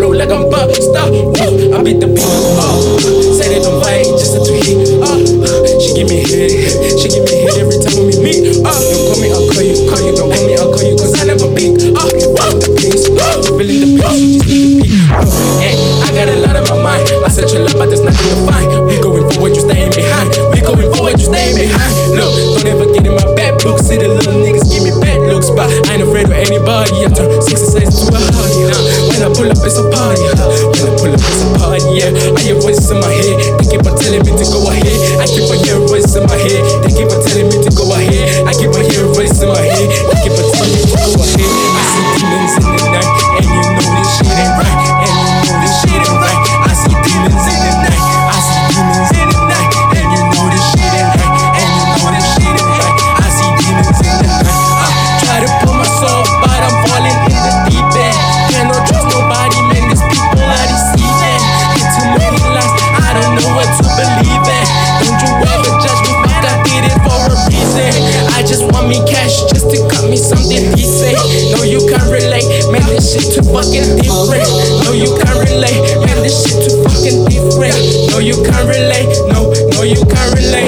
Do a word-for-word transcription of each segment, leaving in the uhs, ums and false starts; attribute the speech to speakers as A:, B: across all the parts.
A: flow like I'm Busta. Uh, I beat the beat. Uh, say they don't fight, just a tweet. Uh, she give me hit, she give me hit every time we meet. Uh, don't call me, I'll call you, call you. Don't call me, I'll call you, cause I never peek. Uh, uh the peace, uh, feeling the peace, you just need to peek. Uh, and I got a lot on my mind. I said your love, but there's nothing to find. We going forward, you staying behind. We going forward, you staying behind. Look, don't ever get in my bad books. See the little niggas give me bad looks, but I ain't afraid of anybody. I turn six and six to a party. Uh, when I pull up, it's a party. Uh, when I pull up, it's a party. Yeah, I hear voices in my head. They keep on telling me to go ahead. I keep on hearing voices in my head. They keep on telling me to go ahead. I keep on hearing voices in my head. They keep on telling me to go ahead. I see demons in the night, and you know this shit ain't right. And you know this shit ain't right. I see demons in the night. I see demons in the night, and you know this shit ain't right. And you know this shit ain't right. I see demons in the night. I try to pull myself, but I'm falling in the deep end. Cannot trust nobody, man. These people are deceiving. Get too many lies, I don't know what to believe in. Don't you ever judge me, fuck, I did it for a reason. I just want me cash just to cut me something decent. No, you can't relate, man. This shit too fucking different. No, you can't relate, man. This shit too fucking different. No, you can't relate. No, no, you can't relate.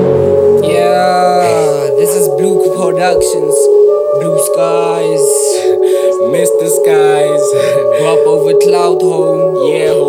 B: Yeah, this is Blue Productions, Blue Skies,
A: Mister Skies,
B: Drop over Cloud Home.
A: yeah.